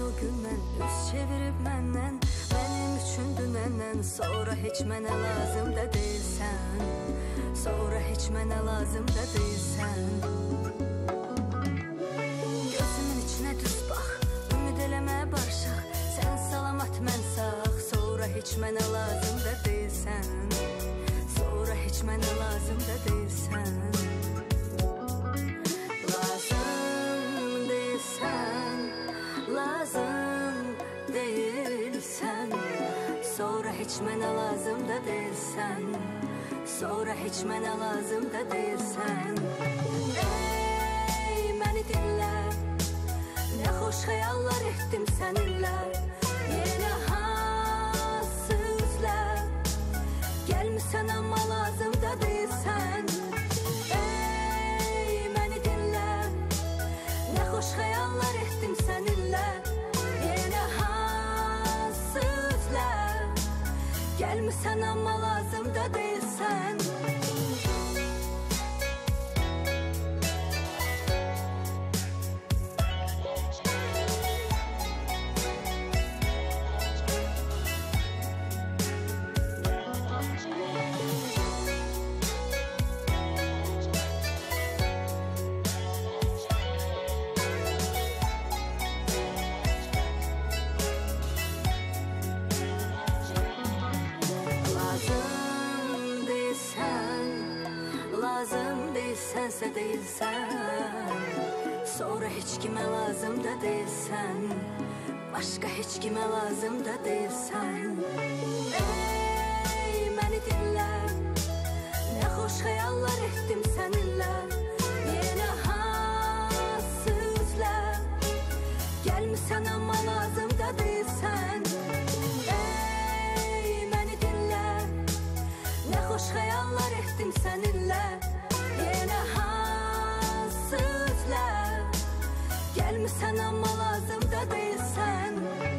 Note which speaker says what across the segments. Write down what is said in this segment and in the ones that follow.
Speaker 1: o gündən üz çevirib məndən, mənim üçün dünəndən sonra heç mənə lazım da deyilsən, sonra heç mənə lazım da deyilsən. Gözümün içinə düz bax, ümid eləmə barışaq, sən salamat mən sağ, sonra heç mənə lazım da deyilsən, sonra heç mənə lazım da deyilsən. Lazım değilsen, sonra hiç mənə lazım da değilsen, sonra hiç mənə lazım da değilsen. Ey məni dinlə, nə xoş xəyallar etdim səninlə, yenə hansı üzlər, gəlmisən amma lazım da değilsen. Ey məni dinlə, nə xoş xəyallar etdim səninlə, gelmişsən amma lazım da değilsən. Lazım değilsənsə değilsən, sonra heç kimə lazım da değilsən, başqa heç kimə lazım da değilsən. Ey məni dinlə, nə xoş xəyallar etdim səninlə, yenə hansı üzlər, gəlmisən amma lazım da değilsən. Ey məni dinlə, nə xoş xəyallar etdim səninlə, yenə hansı üzlər, gəlmisən amma lazım da değilsən.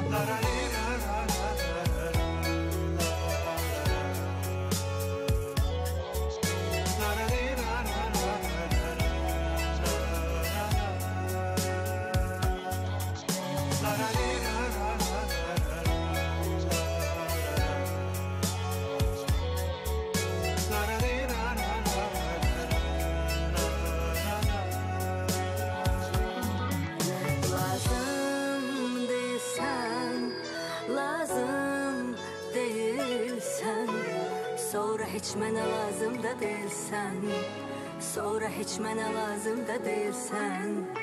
Speaker 1: Lazım değilsen, sonra hiç mənə lazım da değilsen, sonra hiç mənə lazım da değilsen.